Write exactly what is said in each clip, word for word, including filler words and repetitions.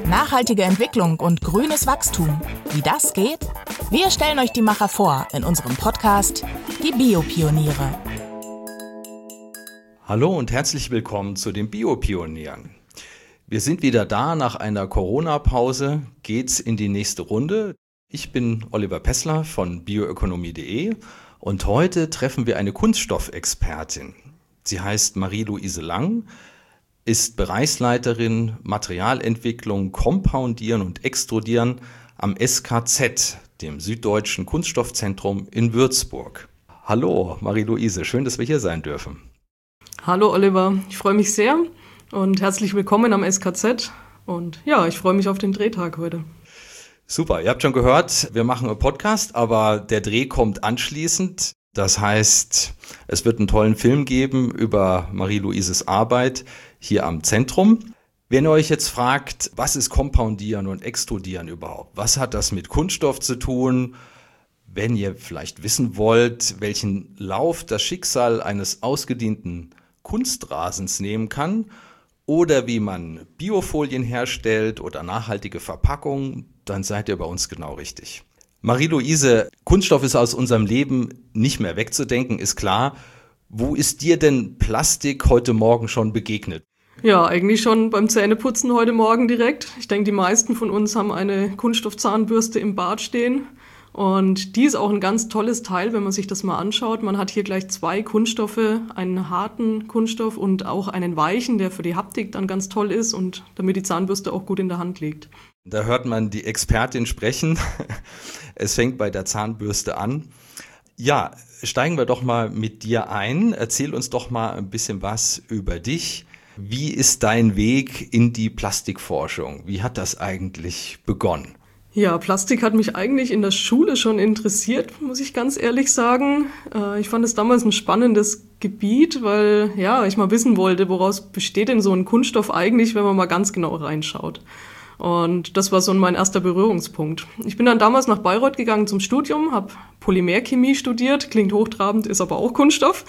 Nachhaltige Entwicklung und grünes Wachstum. Wie das geht? Wir stellen euch die Macher vor in unserem Podcast Die Biopioniere. Hallo und herzlich willkommen zu den Biopionieren. Wir sind wieder da, nach einer Corona-Pause geht's in die nächste Runde. Ich bin Oliver Pessler von bioökonomie punkt de und heute treffen wir eine Kunststoffexpertin. Sie heißt Marie-Louise Lang, ist Bereichsleiterin Materialentwicklung, Kompoundieren und Extrudieren am S K Z, dem Süddeutschen Kunststoffzentrum in Würzburg. Hallo Marie-Louise, schön, dass wir hier sein dürfen. Hallo Oliver, ich freue mich sehr und herzlich willkommen am S K Z und ja, ich freue mich auf den Drehtag heute. Super, ihr habt schon gehört, wir machen einen Podcast, aber der Dreh kommt anschließend. Das heißt, es wird einen tollen Film geben über Marie-Louises Arbeit hier am Zentrum. Wenn ihr euch jetzt fragt, was ist Kompoundieren und Extrudieren überhaupt? Was hat das mit Kunststoff zu tun? Wenn ihr vielleicht wissen wollt, welchen Lauf das Schicksal eines ausgedienten Kunstrasens nehmen kann oder wie man Biofolien herstellt oder nachhaltige Verpackungen, dann seid ihr bei uns genau richtig. Marie-Louise, Kunststoff ist aus unserem Leben nicht mehr wegzudenken, ist klar. Wo ist dir denn Plastik heute Morgen schon begegnet? Ja, eigentlich schon beim Zähneputzen heute Morgen direkt. Ich denke, die meisten von uns haben eine Kunststoffzahnbürste im Bad stehen. Und die ist auch ein ganz tolles Teil, wenn man sich das mal anschaut. Man hat hier gleich zwei Kunststoffe, einen harten Kunststoff und auch einen weichen, der für die Haptik dann ganz toll ist und damit die Zahnbürste auch gut in der Hand liegt. Da hört man die Expertin sprechen. Es fängt bei der Zahnbürste an. Ja, steigen wir doch mal mit dir ein. Erzähl uns doch mal ein bisschen was über dich. Wie ist dein Weg in die Plastikforschung? Wie hat das eigentlich begonnen? Ja, Plastik hat mich eigentlich in der Schule schon interessiert, muss ich ganz ehrlich sagen. Ich fand es damals ein spannendes Gebiet, weil ja, ich mal wissen wollte, woraus besteht denn so ein Kunststoff eigentlich, wenn man mal ganz genau reinschaut. Und das war so mein erster Berührungspunkt. Ich bin dann damals nach Bayreuth gegangen zum Studium, habe Polymerchemie studiert, klingt hochtrabend, ist aber auch Kunststoff.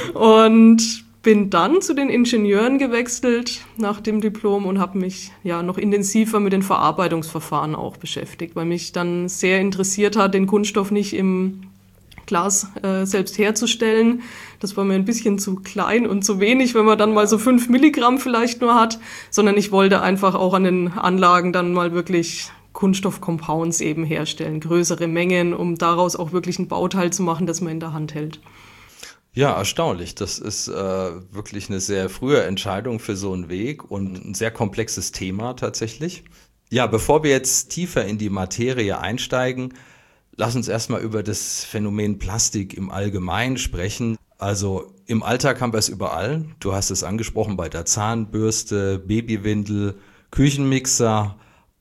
Und bin dann zu den Ingenieuren gewechselt nach dem Diplom und habe mich ja noch intensiver mit den Verarbeitungsverfahren auch beschäftigt, weil mich dann sehr interessiert hat, den Kunststoff nicht im Glas äh, selbst herzustellen. Das war mir ein bisschen zu klein und zu wenig, wenn man dann mal so fünf Milligramm vielleicht nur hat, sondern ich wollte einfach auch an den Anlagen dann mal wirklich Kunststoff-Compounds eben herstellen, größere Mengen, um daraus auch wirklich ein Bauteil zu machen, das man in der Hand hält. Ja, erstaunlich. Das ist äh, wirklich eine sehr frühe Entscheidung für so einen Weg und ein sehr komplexes Thema tatsächlich. Ja, bevor wir jetzt tiefer in die Materie einsteigen, lass uns erstmal über das Phänomen Plastik im Allgemeinen sprechen. Also im Alltag haben wir es überall. Du hast es angesprochen bei der Zahnbürste, Babywindel, Küchenmixer,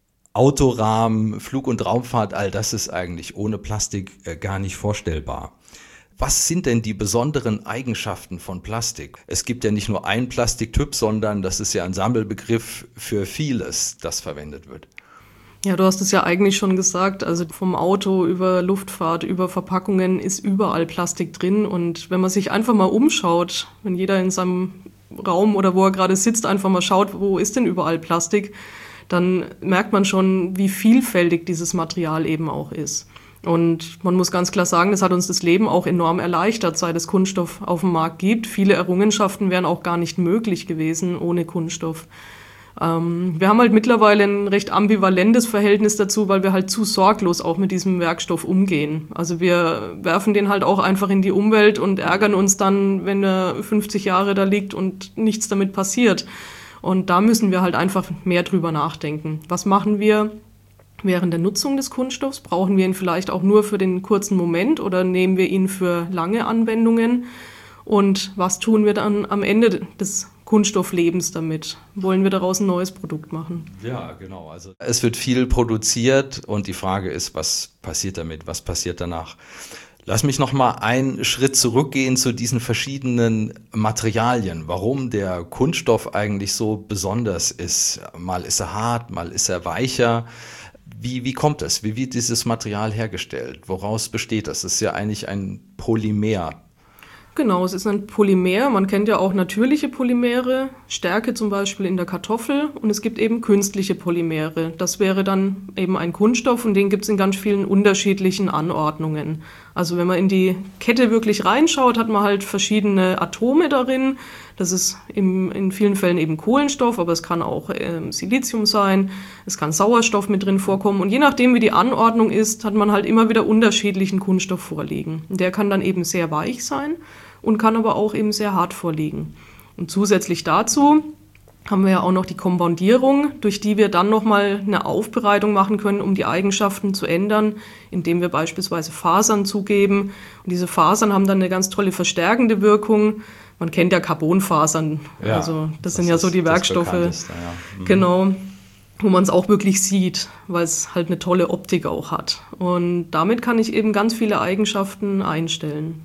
Autorahmen, Flug- und Raumfahrt. All das ist eigentlich ohne Plastik äh, gar nicht vorstellbar. Was sind denn die besonderen Eigenschaften von Plastik? Es gibt ja nicht nur einen Plastiktyp, sondern das ist ja ein Sammelbegriff für vieles, das verwendet wird. Ja, du hast es ja eigentlich schon gesagt, also vom Auto über Luftfahrt, über Verpackungen ist überall Plastik drin. Und wenn man sich einfach mal umschaut, wenn jeder in seinem Raum oder wo er gerade sitzt, einfach mal schaut, wo ist denn überall Plastik, dann merkt man schon, wie vielfältig dieses Material eben auch ist. Und man muss ganz klar sagen, das hat uns das Leben auch enorm erleichtert, seit es Kunststoff auf dem Markt gibt. Viele Errungenschaften wären auch gar nicht möglich gewesen ohne Kunststoff. Ähm, wir haben halt mittlerweile ein recht ambivalentes Verhältnis dazu, weil wir halt zu sorglos auch mit diesem Werkstoff umgehen. Also wir werfen den halt auch einfach in die Umwelt und ärgern uns dann, wenn er fünfzig Jahre da liegt und nichts damit passiert. Und da müssen wir halt einfach mehr drüber nachdenken. Was machen wir während der Nutzung des Kunststoffs? Brauchen wir ihn vielleicht auch nur für den kurzen Moment oder nehmen wir ihn für lange Anwendungen? Und was tun wir dann am Ende des Kunststofflebens damit? Wollen wir daraus ein neues Produkt machen? Ja, genau. Also es wird viel produziert und die Frage ist, was passiert damit? Was passiert danach? Lass mich noch mal einen Schritt zurückgehen zu diesen verschiedenen Materialien. Warum der Kunststoff eigentlich so besonders ist. Mal ist er hart, mal ist er weicher. Wie, wie kommt es? Wie wird dieses Material hergestellt? Woraus besteht das? Es ist ja eigentlich ein Polymer. Genau, es ist ein Polymer. Man kennt ja auch natürliche Polymere, Stärke zum Beispiel in der Kartoffel, und es gibt eben künstliche Polymere. Das wäre dann eben ein Kunststoff, und den gibt es in ganz vielen unterschiedlichen Anordnungen. Also wenn man in die Kette wirklich reinschaut, hat man halt verschiedene Atome darin. Das ist im, in vielen Fällen eben Kohlenstoff, aber es kann auch äh, Silizium sein, es kann Sauerstoff mit drin vorkommen. Und je nachdem, wie die Anordnung ist, hat man halt immer wieder unterschiedlichen Kunststoff vorliegen. Der kann dann eben sehr weich sein und kann aber auch eben sehr hart vorliegen. Und zusätzlich dazu haben wir ja auch noch die Kompoundierung, durch die wir dann nochmal eine Aufbereitung machen können, um die Eigenschaften zu ändern, indem wir beispielsweise Fasern zugeben. Und diese Fasern haben dann eine ganz tolle verstärkende Wirkung. Man kennt ja Carbonfasern, ja, also das, das sind ja so die Werkstoffe, ja. Mhm. Genau, wo man es auch wirklich sieht, weil es halt eine tolle Optik auch hat. Und damit kann ich eben ganz viele Eigenschaften einstellen.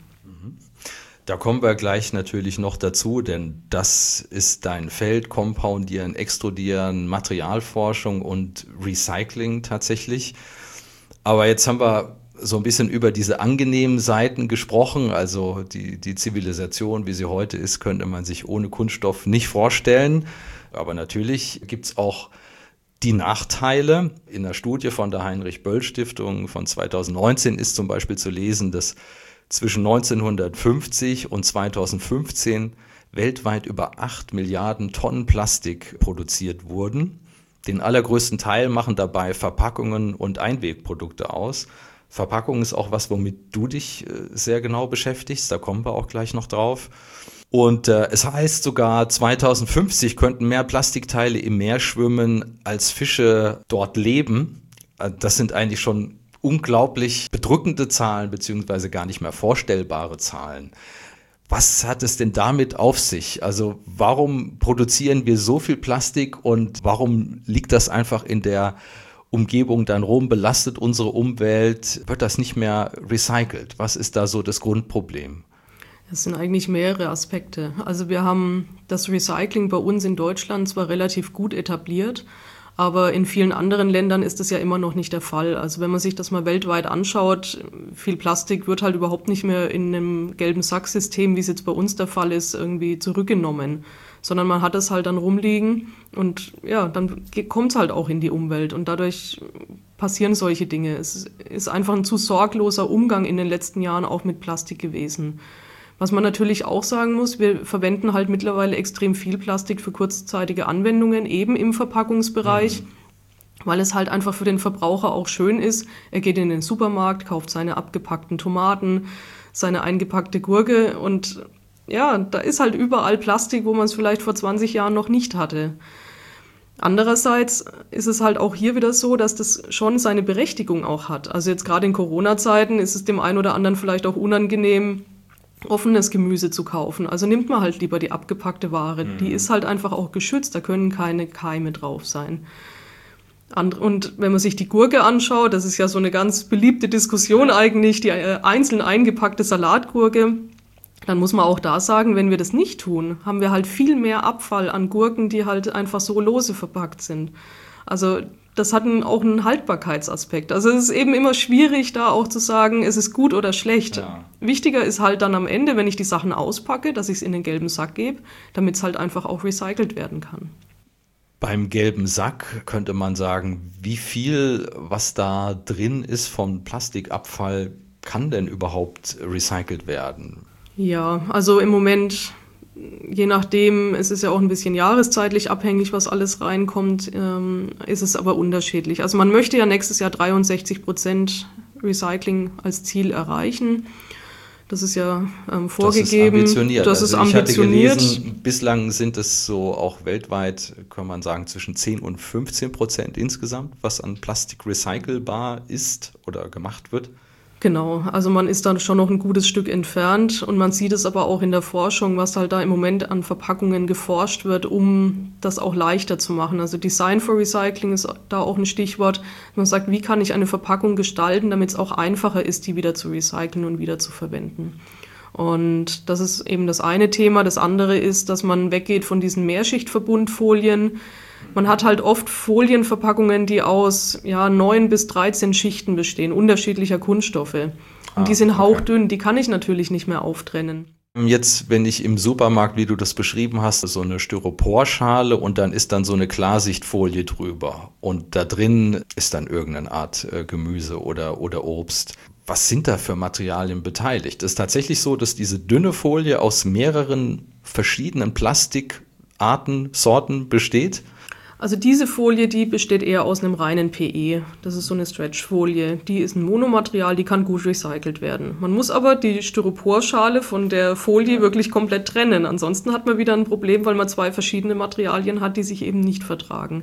Da kommen wir gleich natürlich noch dazu, denn das ist dein Feld, Compoundieren, Extrudieren, Materialforschung und Recycling tatsächlich. Aber jetzt haben wir so ein bisschen über diese angenehmen Seiten gesprochen, also die, die Zivilisation, wie sie heute ist, könnte man sich ohne Kunststoff nicht vorstellen. Aber natürlich gibt es auch die Nachteile. In der Studie von der Heinrich-Böll-Stiftung von zweitausendneunzehn ist zum Beispiel zu lesen, dass zwischen neunzehnhundertfünfzig und zweitausendfünfzehn weltweit über acht Milliarden Tonnen Plastik produziert wurden. Den allergrößten Teil machen dabei Verpackungen und Einwegprodukte aus. Verpackung ist auch was, womit du dich sehr genau beschäftigst, da kommen wir auch gleich noch drauf. Und äh, es heißt sogar, zweitausendfünfzig könnten mehr Plastikteile im Meer schwimmen, als Fische dort leben. Das sind eigentlich schon unglaublich bedrückende Zahlen, beziehungsweise gar nicht mehr vorstellbare Zahlen. Was hat es denn damit auf sich? Also warum produzieren wir so viel Plastik und warum liegt das einfach in der Umgebung dann rum, belastet unsere Umwelt, wird das nicht mehr recycelt? Was ist da so das Grundproblem? Das sind eigentlich mehrere Aspekte. Also wir haben das Recycling bei uns in Deutschland zwar relativ gut etabliert, aber in vielen anderen Ländern ist das ja immer noch nicht der Fall. Also wenn man sich das mal weltweit anschaut, viel Plastik wird halt überhaupt nicht mehr in einem gelben Sacksystem, wie es jetzt bei uns der Fall ist, irgendwie zurückgenommen. Sondern man hat es halt dann rumliegen und ja, dann kommt es halt auch in die Umwelt und dadurch passieren solche Dinge. Es ist einfach ein zu sorgloser Umgang in den letzten Jahren auch mit Plastik gewesen. Was man natürlich auch sagen muss, wir verwenden halt mittlerweile extrem viel Plastik für kurzzeitige Anwendungen, eben im Verpackungsbereich, mhm. weil es halt einfach für den Verbraucher auch schön ist. Er geht in den Supermarkt, kauft seine abgepackten Tomaten, seine eingepackte Gurke und ja, da ist halt überall Plastik, wo man es vielleicht vor zwanzig Jahren noch nicht hatte. Andererseits ist es halt auch hier wieder so, dass das schon seine Berechtigung auch hat. Also jetzt gerade in Corona-Zeiten ist es dem einen oder anderen vielleicht auch unangenehm, offenes Gemüse zu kaufen. Also nimmt man halt lieber die abgepackte Ware. Mhm. Die ist halt einfach auch geschützt, da können keine Keime drauf sein. Und wenn man sich die Gurke anschaut, das ist ja so eine ganz beliebte Diskussion eigentlich, die einzeln eingepackte Salatgurke, dann muss man auch da sagen, wenn wir das nicht tun, haben wir halt viel mehr Abfall an Gurken, die halt einfach so lose verpackt sind. Also das hat einen, auch einen Haltbarkeitsaspekt. Also es ist eben immer schwierig, da auch zu sagen, es ist gut oder schlecht. Ja. Wichtiger ist halt dann am Ende, wenn ich die Sachen auspacke, dass ich es in den gelben Sack gebe, damit es halt einfach auch recycelt werden kann. Beim gelben Sack könnte man sagen, wie viel, was da drin ist von Plastikabfall, kann denn überhaupt recycelt werden? Ja, also im Moment, je nachdem, es ist ja auch ein bisschen jahreszeitlich abhängig, was alles reinkommt, ähm, ist es aber unterschiedlich. Also man möchte ja nächstes Jahr dreiundsechzig Prozent Recycling als Ziel erreichen. Das ist ja ähm, vorgegeben. Das ist ambitioniert. Das also ist ambitioniert. Ich hatte gelesen, bislang sind es so auch weltweit, kann man sagen, zwischen zehn und fünfzehn Prozent insgesamt, was an Plastik recycelbar ist oder gemacht wird. Genau, also man ist dann schon noch ein gutes Stück entfernt und man sieht es aber auch in der Forschung, was halt da im Moment an Verpackungen geforscht wird, um das auch leichter zu machen. Also Design for Recycling ist da auch ein Stichwort. Man sagt, wie kann ich eine Verpackung gestalten, damit es auch einfacher ist, die wieder zu recyceln und wieder zu verwenden. Und das ist eben das eine Thema. Das andere ist, dass man weggeht von diesen Mehrschichtverbundfolien. Man hat halt oft Folienverpackungen, die aus ja, neun bis dreizehn Schichten bestehen, unterschiedlicher Kunststoffe. Und ah, die sind hauchdünn, okay. Die kann ich natürlich nicht mehr auftrennen. Jetzt, wenn ich im Supermarkt, wie du das beschrieben hast, so eine Styroporschale und dann ist dann so eine Klarsichtfolie drüber und da drin ist dann irgendeine Art äh, Gemüse oder, oder Obst. Was sind da für Materialien beteiligt? Es ist tatsächlich so, dass diese dünne Folie aus mehreren verschiedenen Plastikarten, Sorten besteht? Also diese Folie, die besteht eher aus einem reinen P E. Das ist so eine Stretchfolie. Die ist ein Monomaterial, die kann gut recycelt werden. Man muss aber die Styroporschale von der Folie wirklich komplett trennen. Ansonsten hat man wieder ein Problem, weil man zwei verschiedene Materialien hat, die sich eben nicht vertragen.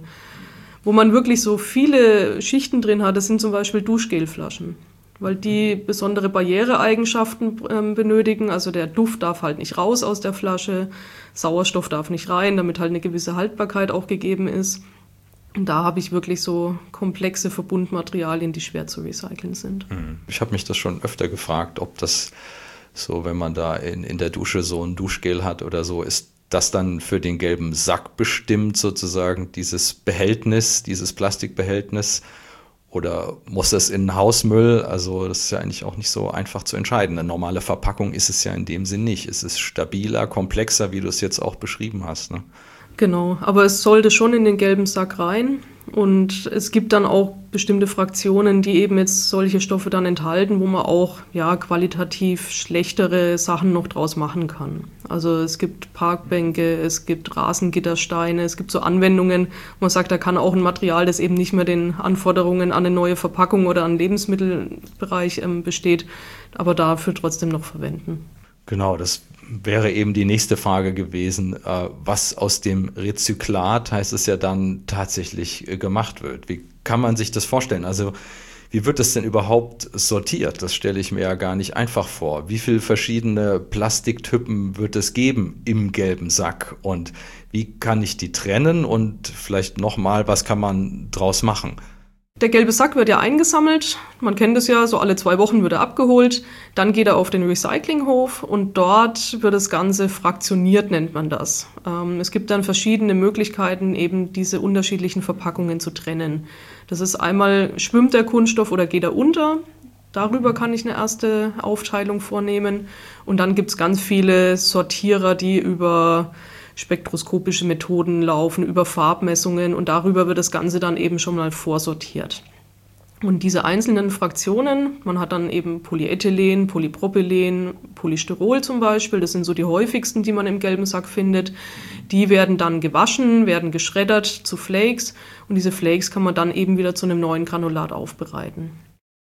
Wo man wirklich so viele Schichten drin hat, das sind zum Beispiel Duschgelflaschen, weil die besondere Barriereeigenschaften ähm, benötigen. Also der Duft darf halt nicht raus aus der Flasche, Sauerstoff darf nicht rein, damit halt eine gewisse Haltbarkeit auch gegeben ist. Und da habe ich wirklich so komplexe Verbundmaterialien, die schwer zu recyceln sind. Ich habe mich das schon öfter gefragt, ob das so, wenn man da in, in der Dusche so ein Duschgel hat oder so, ist das dann für den gelben Sack bestimmt sozusagen, dieses Behältnis, dieses Plastikbehältnis? Oder muss das in Hausmüll? Also das ist ja eigentlich auch nicht so einfach zu entscheiden. Eine normale Verpackung ist es ja in dem Sinn nicht. Es ist stabiler, komplexer, wie du es jetzt auch beschrieben hast, ne? Genau, aber es sollte schon in den gelben Sack rein. Und es gibt dann auch bestimmte Fraktionen, die eben jetzt solche Stoffe dann enthalten, wo man auch ja, qualitativ schlechtere Sachen noch draus machen kann. Also es gibt Parkbänke, es gibt Rasengittersteine, es gibt so Anwendungen, wo man sagt, da kann auch ein Material, das eben nicht mehr den Anforderungen an eine neue Verpackung oder an den Lebensmittelbereich ähm, besteht, aber dafür trotzdem noch verwenden. Genau, das wäre eben die nächste Frage gewesen, äh, was aus dem Rezyklat, heißt es ja dann, tatsächlich äh, gemacht wird. Wie kann man sich das vorstellen? Also wie wird das denn überhaupt sortiert? Das stelle ich mir ja gar nicht einfach vor. Wie viele verschiedene Plastiktypen wird es geben im gelben Sack? Und wie kann ich die trennen? Und vielleicht nochmal, was kann man draus machen? Der gelbe Sack wird ja eingesammelt, man kennt es ja, so alle zwei Wochen wird er abgeholt, dann geht er auf den Recyclinghof und dort wird das Ganze fraktioniert, nennt man das. Ähm, es gibt dann verschiedene Möglichkeiten, eben diese unterschiedlichen Verpackungen zu trennen. Das ist einmal, schwimmt der Kunststoff oder geht er unter? Darüber kann ich eine erste Aufteilung vornehmen und dann gibt es ganz viele Sortierer, die über spektroskopische Methoden laufen, über Farbmessungen und darüber wird das Ganze dann eben schon mal vorsortiert. Und diese einzelnen Fraktionen, man hat dann eben Polyethylen, Polypropylen, Polystyrol zum Beispiel, das sind so die häufigsten, die man im gelben Sack findet, die werden dann gewaschen, werden geschreddert zu Flakes und diese Flakes kann man dann eben wieder zu einem neuen Granulat aufbereiten.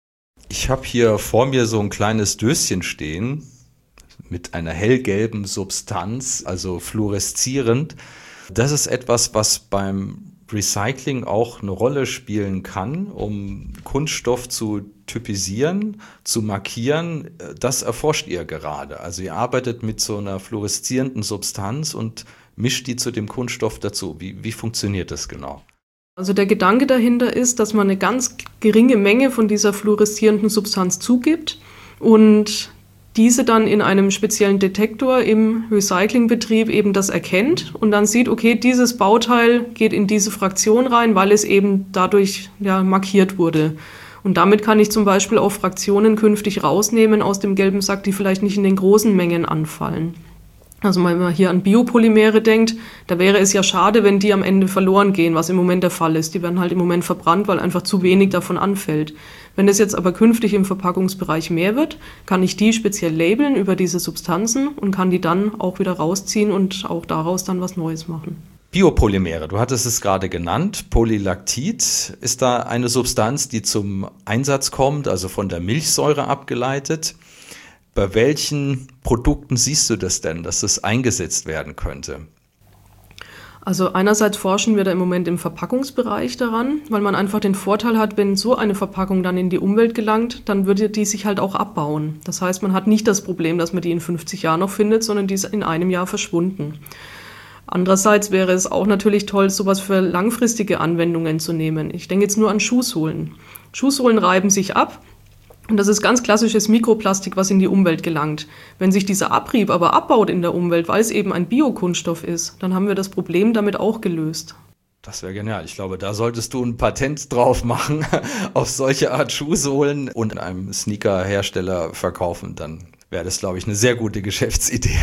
Ich habe hier vor mir so ein kleines Döschen stehen, mit einer hellgelben Substanz, also fluoreszierend. Das ist etwas, was beim Recycling auch eine Rolle spielen kann, um Kunststoff zu typisieren, zu markieren. Das erforscht ihr gerade. Also ihr arbeitet mit so einer fluoreszierenden Substanz und mischt die zu dem Kunststoff dazu. Wie, wie funktioniert das genau? Also der Gedanke dahinter ist, dass man eine ganz geringe Menge von dieser fluoreszierenden Substanz zugibt und diese dann in einem speziellen Detektor im Recyclingbetrieb eben das erkennt und dann sieht, okay, dieses Bauteil geht in diese Fraktion rein, weil es eben dadurch ja, markiert wurde. Und damit kann ich zum Beispiel auch Fraktionen künftig rausnehmen aus dem gelben Sack, die vielleicht nicht in den großen Mengen anfallen. Also wenn man hier an Biopolymere denkt, da wäre es ja schade, wenn die am Ende verloren gehen, was im Moment der Fall ist. Die werden halt im Moment verbrannt, weil einfach zu wenig davon anfällt. Wenn es jetzt aber künftig im Verpackungsbereich mehr wird, kann ich die speziell labeln über diese Substanzen und kann die dann auch wieder rausziehen und auch daraus dann was Neues machen. Biopolymere, du hattest es gerade genannt, Polylactit ist da eine Substanz, die zum Einsatz kommt, also von der Milchsäure abgeleitet. Bei welchen Produkten siehst du das denn, dass das eingesetzt werden könnte? Also einerseits forschen wir da im Moment im Verpackungsbereich daran, weil man einfach den Vorteil hat, wenn so eine Verpackung dann in die Umwelt gelangt, dann würde die sich halt auch abbauen. Das heißt, man hat nicht das Problem, dass man die in fünfzig Jahren noch findet, sondern die ist in einem Jahr verschwunden. Andererseits wäre es auch natürlich toll, sowas für langfristige Anwendungen zu nehmen. Ich denke jetzt nur an Schuhsohlen. Schuhsohlen reiben sich ab. Und das ist ganz klassisches Mikroplastik, was in die Umwelt gelangt. Wenn sich dieser Abrieb aber abbaut in der Umwelt, weil es eben ein Biokunststoff ist, dann haben wir das Problem damit auch gelöst. Das wäre genial. Ich glaube, da solltest du ein Patent drauf machen, auf solche Art Schuhsohlen und einem Sneaker-Hersteller verkaufen. Dann wäre das, glaube ich, eine sehr gute Geschäftsidee.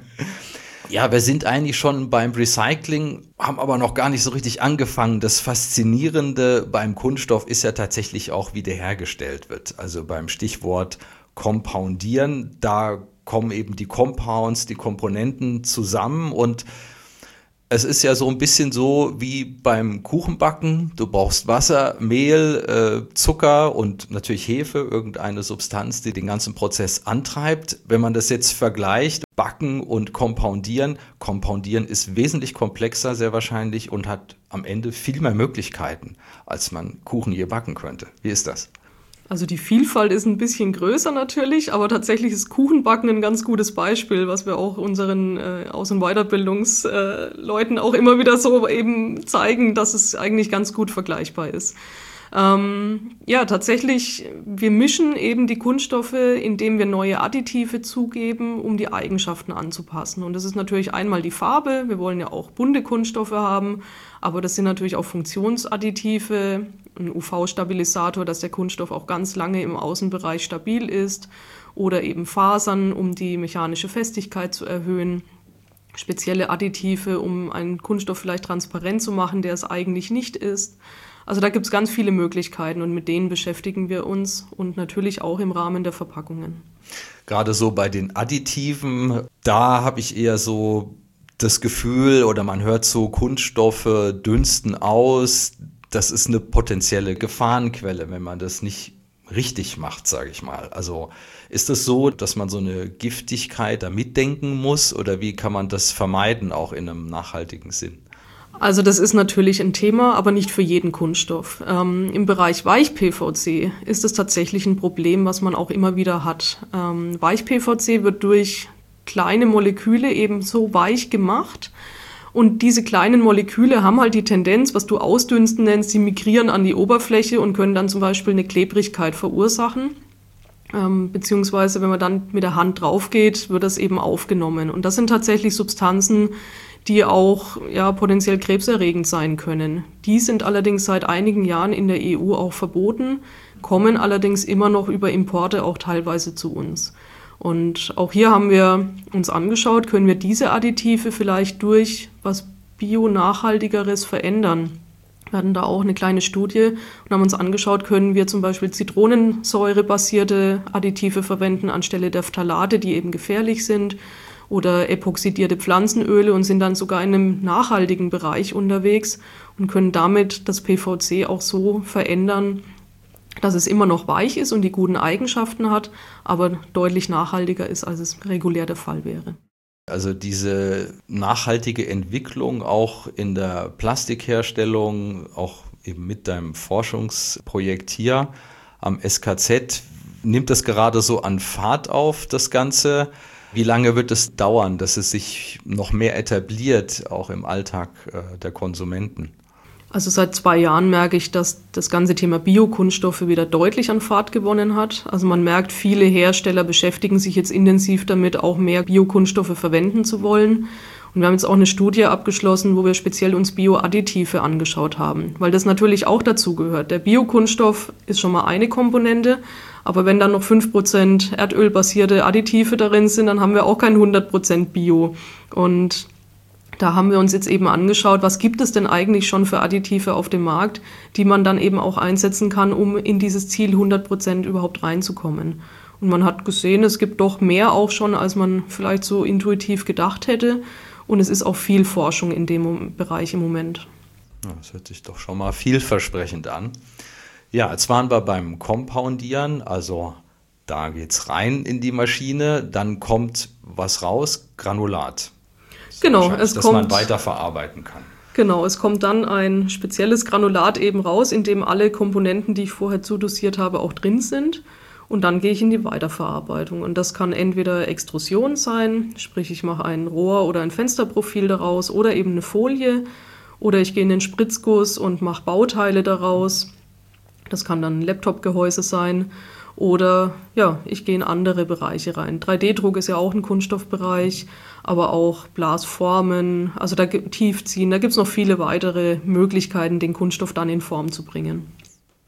Ja, wir sind eigentlich schon beim Recycling, haben aber noch gar nicht so richtig angefangen. Das Faszinierende beim Kunststoff ist ja tatsächlich auch, wie der hergestellt wird. Also beim Stichwort Compoundieren, da kommen eben die Compounds, die Komponenten zusammen und es ist ja so ein bisschen so wie beim Kuchenbacken. Du brauchst Wasser, Mehl, äh, Zucker und natürlich Hefe, irgendeine Substanz, die den ganzen Prozess antreibt. Wenn man das jetzt vergleicht, Backen und Compoundieren, Compoundieren ist wesentlich komplexer sehr wahrscheinlich und hat am Ende viel mehr Möglichkeiten, als man Kuchen je backen könnte. Wie ist das? Also die Vielfalt ist ein bisschen größer natürlich, aber tatsächlich ist Kuchenbacken ein ganz gutes Beispiel, was wir auch unseren äh, Aus- und Weiterbildungsleuten äh, auch immer wieder so eben zeigen, dass es eigentlich ganz gut vergleichbar ist. Ähm, ja, tatsächlich, wir mischen eben die Kunststoffe, indem wir neue Additive zugeben, um die Eigenschaften anzupassen. Und das ist natürlich einmal die Farbe, wir wollen ja auch bunte Kunststoffe haben, aber das sind natürlich auch Funktionsadditive, ein U V-Stabilisator, dass der Kunststoff auch ganz lange im Außenbereich stabil ist, oder eben Fasern, um die mechanische Festigkeit zu erhöhen, spezielle Additive, um einen Kunststoff vielleicht transparent zu machen, der es eigentlich nicht ist. Also da gibt es ganz viele Möglichkeiten und mit denen beschäftigen wir uns und natürlich auch im Rahmen der Verpackungen. Gerade so bei den Additiven, da habe ich eher so das Gefühl oder man hört so, Kunststoffe dünsten aus. Das ist eine potenzielle Gefahrenquelle, wenn man das nicht richtig macht, sage ich mal. Also ist es so, dass man so eine Giftigkeit da mitdenken muss oder wie kann man das vermeiden, auch in einem nachhaltigen Sinn? Also das ist natürlich ein Thema, aber nicht für jeden Kunststoff. Ähm, im Bereich Weich-P V C ist es tatsächlich ein Problem, was man auch immer wieder hat. Ähm, Weich-P V C wird durch kleine Moleküle eben so weich gemacht und diese kleinen Moleküle haben halt die Tendenz, was du Ausdünsten nennst, sie migrieren an die Oberfläche und können dann zum Beispiel eine Klebrigkeit verursachen. Ähm, beziehungsweise wenn man dann mit der Hand drauf geht, wird das eben aufgenommen. Und das sind tatsächlich Substanzen, die auch ja, potenziell krebserregend sein können. Die sind allerdings seit einigen Jahren in der E U auch verboten, kommen allerdings immer noch über Importe auch teilweise zu uns. Und auch hier haben wir uns angeschaut, können wir diese Additive vielleicht durch was Bio-Nachhaltigeres verändern. Wir hatten da auch eine kleine Studie und haben uns angeschaut, können wir zum Beispiel Zitronensäure-basierte Additive verwenden anstelle der Phthalate, die eben gefährlich sind, oder epoxidierte Pflanzenöle und sind dann sogar in einem nachhaltigen Bereich unterwegs und können damit das P V C auch so verändern, dass es immer noch weich ist und die guten Eigenschaften hat, aber deutlich nachhaltiger ist, als es regulär der Fall wäre. Also diese nachhaltige Entwicklung auch in der Plastikherstellung, auch eben mit deinem Forschungsprojekt hier am S K Z, nimmt das gerade so an Fahrt auf, das Ganze? Wie lange wird es dauern, dass es sich noch mehr etabliert, auch im Alltag äh, der Konsumenten? Also seit zwei Jahren merke ich, dass das ganze Thema Biokunststoffe wieder deutlich an Fahrt gewonnen hat. Also man merkt, viele Hersteller beschäftigen sich jetzt intensiv damit, auch mehr Biokunststoffe verwenden zu wollen. Und wir haben jetzt auch eine Studie abgeschlossen, wo wir speziell uns Bioadditive angeschaut haben, weil das natürlich auch dazu gehört. Der Biokunststoff ist schon mal eine Komponente, aber wenn dann noch fünf Prozent erdölbasierte Additive darin sind, dann haben wir auch kein hundert Prozent Bio. Und da haben wir uns jetzt eben angeschaut, was gibt es denn eigentlich schon für Additive auf dem Markt, die man dann eben auch einsetzen kann, um in dieses Ziel hundert Prozent überhaupt reinzukommen. Und man hat gesehen, es gibt doch mehr auch schon, als man vielleicht so intuitiv gedacht hätte. Und es ist auch viel Forschung in dem Bereich im Moment. Ja, das hört sich doch schon mal vielversprechend an. Ja, jetzt waren wir beim Compoundieren, also da geht's rein in die Maschine, dann kommt was raus, Granulat. Genau, es dass kommt, man weiterverarbeiten kann. Genau, es kommt dann ein spezielles Granulat eben raus, in dem alle Komponenten, die ich vorher zudosiert habe, auch drin sind. Und dann gehe ich in die Weiterverarbeitung. Und das kann entweder Extrusion sein, sprich ich mache ein Rohr oder ein Fensterprofil daraus oder eben eine Folie. Oder ich gehe in den Spritzguss und mache Bauteile daraus. Das kann dann ein Laptop-Gehäuse sein. Oder ja, ich gehe in andere Bereiche rein. drei D Druck ist ja auch ein Kunststoffbereich, aber auch Blasformen, also da Tiefziehen, da gibt es noch viele weitere Möglichkeiten, den Kunststoff dann in Form zu bringen.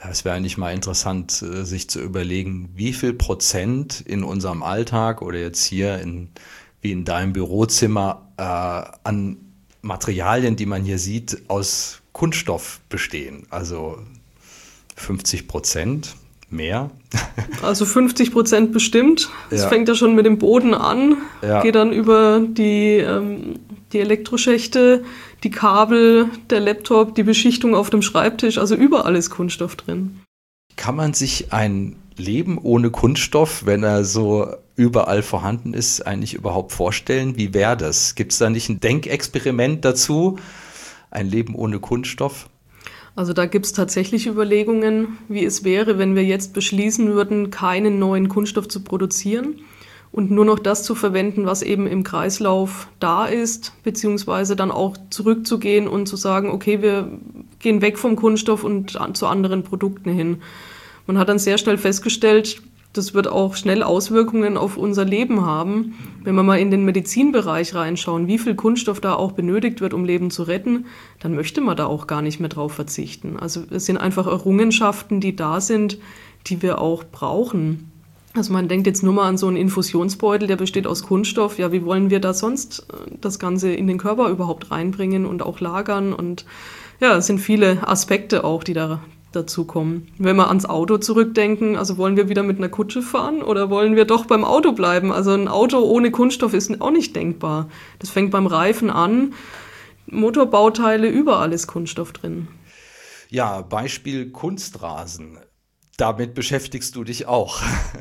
Es wäre eigentlich mal interessant, sich zu überlegen, wie viel Prozent in unserem Alltag oder jetzt hier in, wie in deinem Bürozimmer äh, an Materialien, die man hier sieht, aus Kunststoff bestehen. Also fünfzig Prozent, mehr. Also fünfzig Prozent bestimmt. Es Ja. fängt ja schon mit dem Boden an, Ja. geht dann über die, ähm, die Elektroschächte, die Kabel, der Laptop, die Beschichtung auf dem Schreibtisch, also überall ist Kunststoff drin. Kann man sich ein Leben ohne Kunststoff, wenn er so überall vorhanden ist, eigentlich überhaupt vorstellen? Wie wäre das? Gibt es da nicht ein Denkexperiment dazu? Ein Leben ohne Kunststoff? Also da gibt es tatsächlich Überlegungen, wie es wäre, wenn wir jetzt beschließen würden, keinen neuen Kunststoff zu produzieren und nur noch das zu verwenden, was eben im Kreislauf da ist, beziehungsweise dann auch zurückzugehen und zu sagen, okay, wir gehen weg vom Kunststoff und an, zu anderen Produkten hin. Man hat dann sehr schnell festgestellt, das wird auch schnell Auswirkungen auf unser Leben haben. Wenn wir mal in den Medizinbereich reinschauen, wie viel Kunststoff da auch benötigt wird, um Leben zu retten, dann möchte man da auch gar nicht mehr drauf verzichten. Also es sind einfach Errungenschaften, die da sind, die wir auch brauchen. Also man denkt jetzt nur mal an so einen Infusionsbeutel, der besteht aus Kunststoff. Ja, wie wollen wir da sonst das Ganze in den Körper überhaupt reinbringen und auch lagern? Und ja, es sind viele Aspekte auch, die da dazu kommen. Wenn wir ans Auto zurückdenken, also wollen wir wieder mit einer Kutsche fahren oder wollen wir doch beim Auto bleiben? Also ein Auto ohne Kunststoff ist auch nicht denkbar. Das fängt beim Reifen an, Motorbauteile, überall ist Kunststoff drin. Ja, Beispiel Kunstrasen. Damit beschäftigst du dich auch.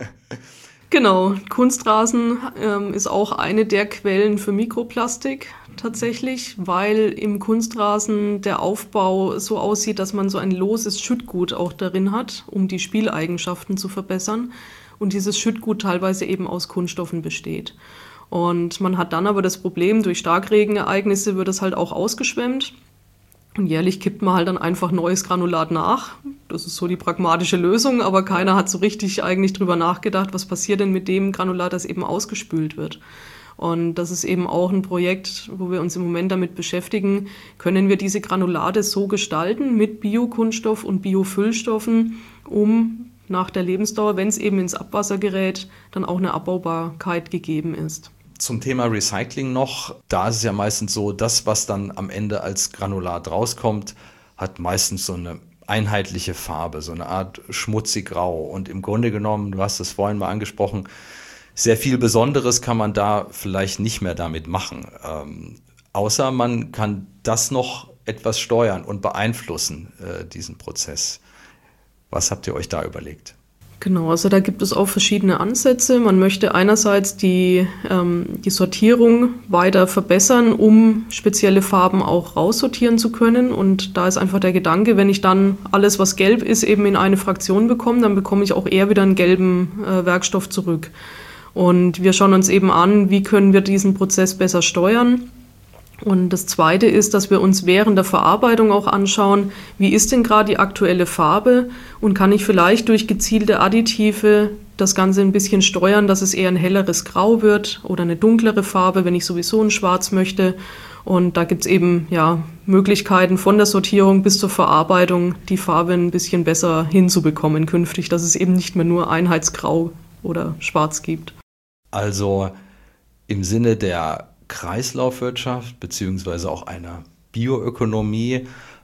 Genau, Kunstrasen ähm, ist auch eine der Quellen für Mikroplastik tatsächlich, weil im Kunstrasen der Aufbau so aussieht, dass man so ein loses Schüttgut auch darin hat, um die Spieleigenschaften zu verbessern und dieses Schüttgut teilweise eben aus Kunststoffen besteht. Und man hat dann aber das Problem, durch Starkregenereignisse wird es halt auch ausgeschwemmt. Und jährlich kippt man halt dann einfach neues Granulat nach. Das ist so die pragmatische Lösung, aber keiner hat so richtig eigentlich drüber nachgedacht, was passiert denn mit dem Granulat, das eben ausgespült wird. Und das ist eben auch ein Projekt, wo wir uns im Moment damit beschäftigen, können wir diese Granulate so gestalten mit Biokunststoff und Biofüllstoffen, um nach der Lebensdauer, wenn es eben ins Abwasser gerät, dann auch eine Abbaubarkeit gegeben ist. Zum Thema Recycling noch, da ist es ja meistens so, das, was dann am Ende als Granulat rauskommt, hat meistens so eine einheitliche Farbe, so eine Art schmutzig-grau. Und im Grunde genommen, du hast es vorhin mal angesprochen, sehr viel Besonderes kann man da vielleicht nicht mehr damit machen. Ähm, außer man kann das noch etwas steuern und beeinflussen, äh, diesen Prozess. Was habt ihr euch da überlegt? Genau, also da gibt es auch verschiedene Ansätze. Man möchte einerseits die, ähm, die Sortierung weiter verbessern, um spezielle Farben auch raussortieren zu können. Und da ist einfach der Gedanke, wenn ich dann alles, was gelb ist, eben in eine Fraktion bekomme, dann bekomme ich auch eher wieder einen gelben äh, Werkstoff zurück. Und wir schauen uns eben an, wie können wir diesen Prozess besser steuern. Und das Zweite ist, dass wir uns während der Verarbeitung auch anschauen, wie ist denn gerade die aktuelle Farbe und kann ich vielleicht durch gezielte Additive das Ganze ein bisschen steuern, dass es eher ein helleres Grau wird oder eine dunklere Farbe, wenn ich sowieso ein Schwarz möchte. Und da gibt es eben ja, Möglichkeiten von der Sortierung bis zur Verarbeitung, die Farbe ein bisschen besser hinzubekommen künftig, dass es eben nicht mehr nur Einheitsgrau oder Schwarz gibt. Also im Sinne der Kreislaufwirtschaft beziehungsweise auch einer Bioökonomie,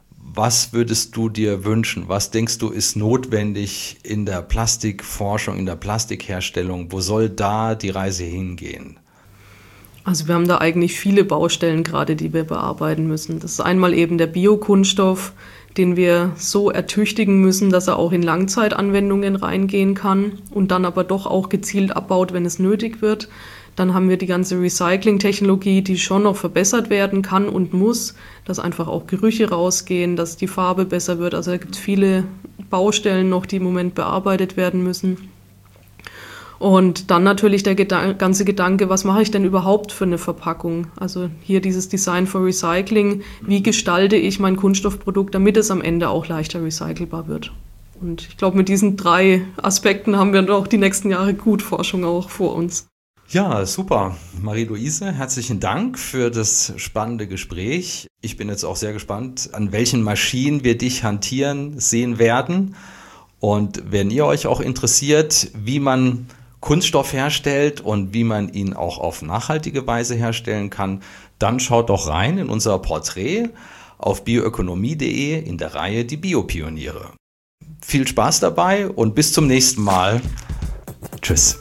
was würdest du dir wünschen? Was denkst du ist notwendig in der Plastikforschung, in der Plastikherstellung? Wo soll da die Reise hingehen? Also wir haben da eigentlich viele Baustellen gerade, die wir bearbeiten müssen. Das ist einmal eben der Biokunststoff, den wir so ertüchtigen müssen, dass er auch in Langzeitanwendungen reingehen kann und dann aber doch auch gezielt abbaut, wenn es nötig wird. Dann haben wir die ganze Recycling-Technologie, die schon noch verbessert werden kann und muss, dass einfach auch Gerüche rausgehen, dass die Farbe besser wird. Also da gibt es viele Baustellen noch, die im Moment bearbeitet werden müssen. Und dann natürlich der Gedan- ganze Gedanke, was mache ich denn überhaupt für eine Verpackung? Also hier dieses Design for Recycling, wie gestalte ich mein Kunststoffprodukt, damit es am Ende auch leichter recycelbar wird? Und ich glaube, mit diesen drei Aspekten haben wir noch die nächsten Jahre gut Forschung auch vor uns. Ja, super. Marie-Louise, herzlichen Dank für das spannende Gespräch. Ich bin jetzt auch sehr gespannt, an welchen Maschinen wir dich hantieren sehen werden. Und wenn ihr euch auch interessiert, wie man Kunststoff herstellt und wie man ihn auch auf nachhaltige Weise herstellen kann, dann schaut doch rein in unser Porträt auf bioökonomie punkt de in der Reihe Die Biopioniere. Viel Spaß dabei und bis zum nächsten Mal. Tschüss.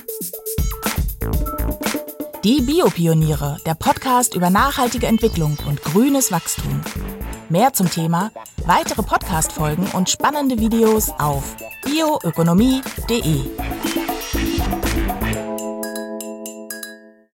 Die Biopioniere, der Podcast über nachhaltige Entwicklung und grünes Wachstum. Mehr zum Thema, weitere Podcast-Folgen und spannende Videos auf bioökonomie punkt de.